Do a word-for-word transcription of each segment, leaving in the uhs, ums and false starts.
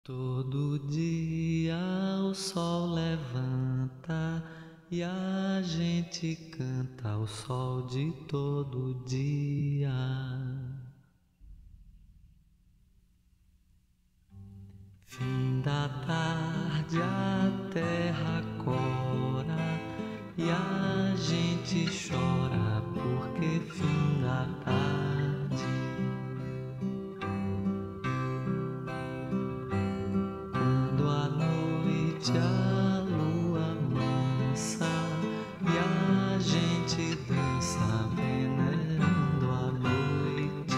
Todo dia o sol levanta e a gente canta o sol de todo dia. Fim da tarde a terra cora e a gente chora porque fim da tarde. Quando a noite a lua mansa e a gente dança venerando a noite.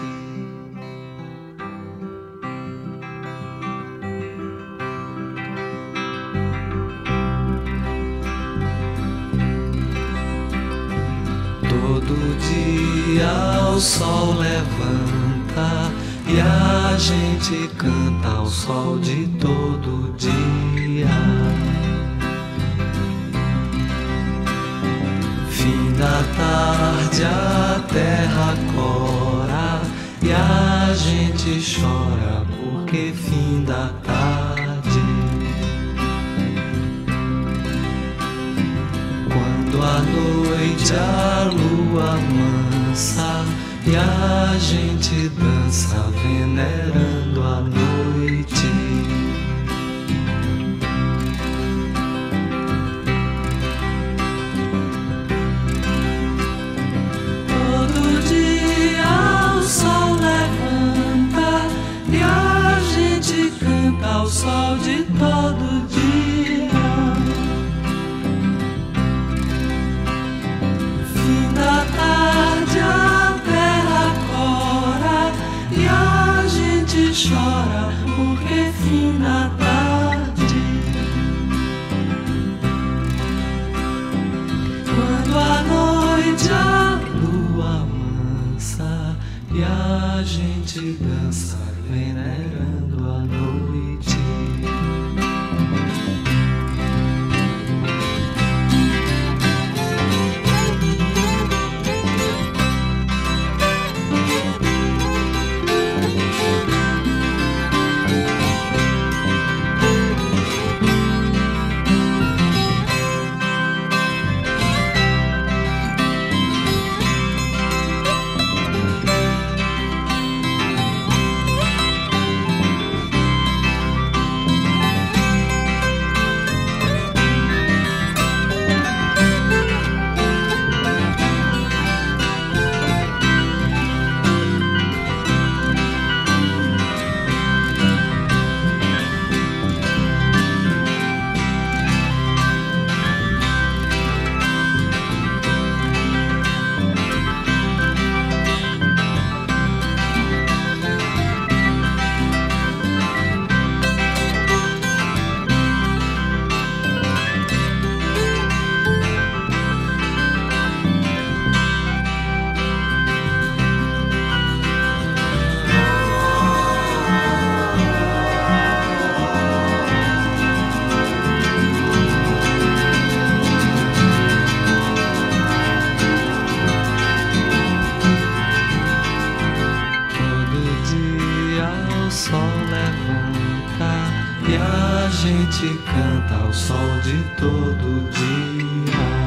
Todo dia o sol levanta e a gente canta o sol de todo dia. Fim da tarde a terra cora e a gente chora porque fim da tarde. Quando a noite a lua mansa e a gente dança venerando a noite. Todo dia o sol levanta e a gente canta o sol de todo dia. Fim da tarde a terra cora e a gente chora porque fim da tarde. Quando a noite a lua mansa e a gente dança venerando a noite. O sol levanta e a gente canta o sol de todo dia.